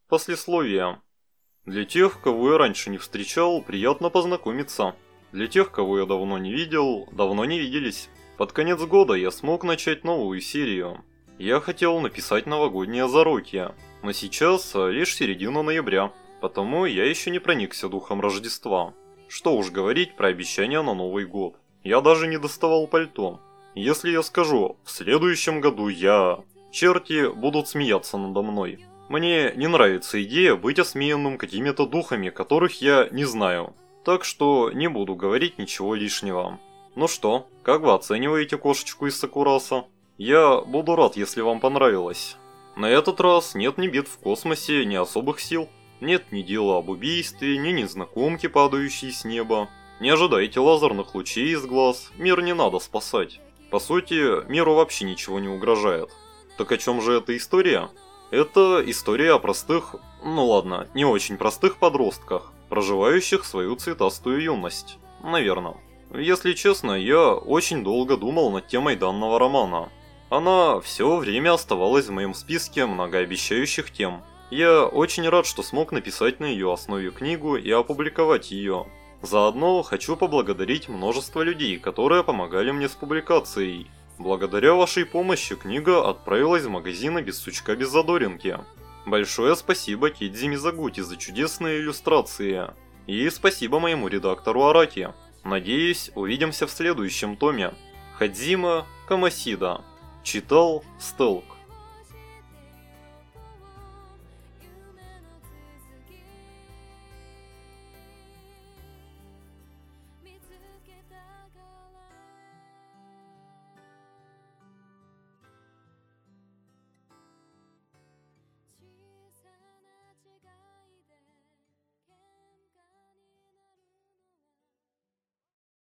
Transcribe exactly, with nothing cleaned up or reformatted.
Послесловие. Для тех, кого я раньше не встречал, приятно познакомиться. Для тех, кого я давно не видел, давно не виделись. Под конец года я смог начать новую серию. Я хотел написать новогоднее зарокье, но сейчас лишь середина ноября, потому я еще не проникся духом Рождества. Что уж говорить про обещания на Новый год. Я даже не доставал пальто. Если я скажу «в следующем году я...», черти будут смеяться надо мной. Мне не нравится идея быть осмеянным какими-то духами, которых я не знаю. Так что не буду говорить ничего лишнего. Ну что, как вы оцениваете кошечку из Сакураса? Я буду рад, если вам понравилось. На этот раз нет ни бед в космосе, ни особых сил. Нет ни дела об убийстве, ни незнакомки, падающей с неба. Не ожидайте лазерных лучей из глаз, мир не надо спасать. По сути, миру вообще ничего не угрожает. Так о чем же эта история? Это история о простых, ну ладно, не очень простых подростках, проживающих свою цветастую юность. Наверное. Если честно, я очень долго думал над темой данного романа. Она все время оставалась в моем списке многообещающих тем. Я очень рад, что смог написать на ее основе книгу и опубликовать ее. Заодно хочу поблагодарить множество людей, которые помогали мне с публикацией. Благодаря вашей помощи книга отправилась в магазины без сучка без задоринки. Большое спасибо Кидзи Мизагути за чудесные иллюстрации. И спасибо моему редактору Араки. Надеюсь, увидимся в следующем томе. Хадзима Камасида. Читал Стелк.